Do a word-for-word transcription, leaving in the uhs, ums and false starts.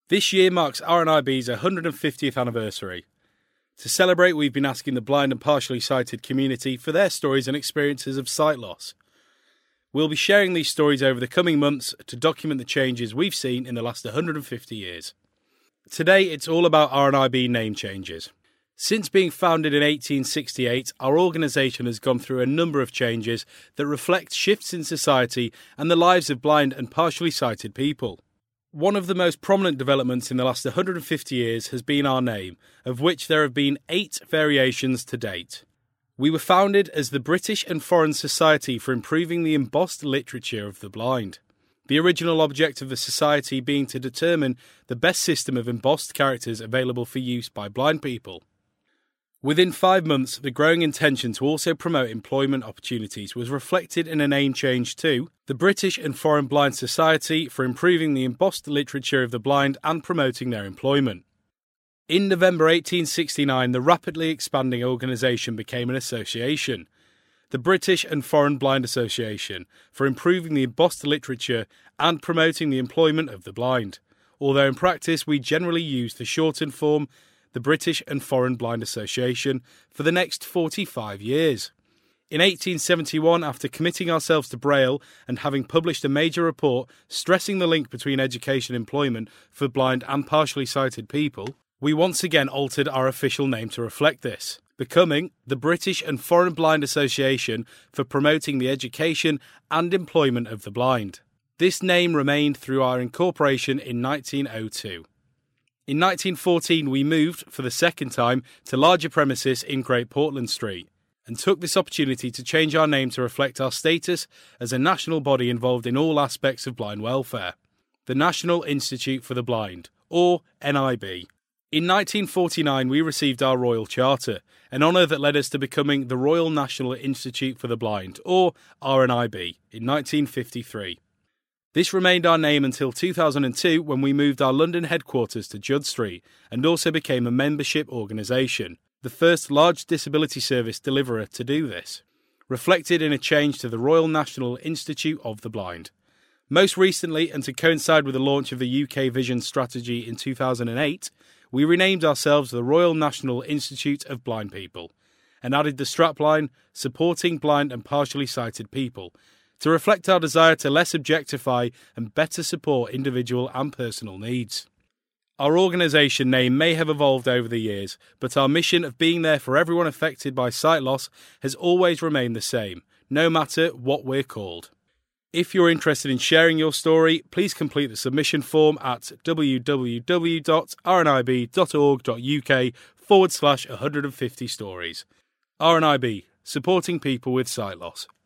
This year marks R N I B's one hundred fiftieth anniversary. To celebrate, we've been asking the blind and partially sighted community for their stories and experiences of sight loss. We'll be sharing these stories over the coming months to document the changes we've seen in the last one hundred fifty years. Today, it's all about R N I B name changes. Since being founded in eighteen sixty-eight, our organisation has gone through a number of changes that reflect shifts in society and the lives of blind and partially sighted people. One of the most prominent developments in the last one hundred fifty years has been our name, of which there have been eight variations to date. We were founded as the British and Foreign Society for Improving the Embossed Literature of the Blind. The original object of the society being to determine the best system of embossed characters available for use by blind people. Within five months, the growing intention to also promote employment opportunities was reflected in a name change to the British and Foreign Blind Society for Improving the Embossed Literature of the Blind and Promoting their Employment. In November eighteen sixty-nine, the rapidly expanding organisation became an association, the British and Foreign Blind Association for Improving the Embossed Literature and Promoting the Employment of the Blind, although in practice we generally use the shortened form the British and Foreign Blind Association for the next forty-five years. In eighteen seventy-one, after committing ourselves to Braille and having published a major report stressing the link between education and employment for blind and partially sighted people, we once again altered our official name to reflect this, becoming the British and Foreign Blind Association for Promoting the Education and Employment of the Blind. This name remained through our incorporation in nineteen oh two. In nineteen fourteen, we moved, for the second time, to larger premises in Great Portland Street, and took this opportunity to change our name to reflect our status as a national body involved in all aspects of blind welfare, the National Institute for the Blind, or N I B. In nineteen forty-nine, we received our Royal Charter, an honour that led us to becoming the Royal National Institute for the Blind, or R N I B, in nineteen fifty-three. This remained our name until two thousand two, when we moved our London headquarters to Judd Street and also became a membership organisation, the first large disability service deliverer to do this, reflected in a change to the Royal National Institute of the Blind. Most recently, and to coincide with the launch of the U K Vision Strategy in two thousand eight, we renamed ourselves the Royal National Institute of Blind People and added the strapline, Supporting Blind and Partially Sighted People, to reflect our desire to less objectify and better support individual and personal needs. Our organisation name may have evolved over the years, but our mission of being there for everyone affected by sight loss has always remained the same, no matter what we're called. If you're interested in sharing your story, please complete the submission form at www.rnib.org.uk forward slash 150 stories. R N I B, supporting people with sight loss.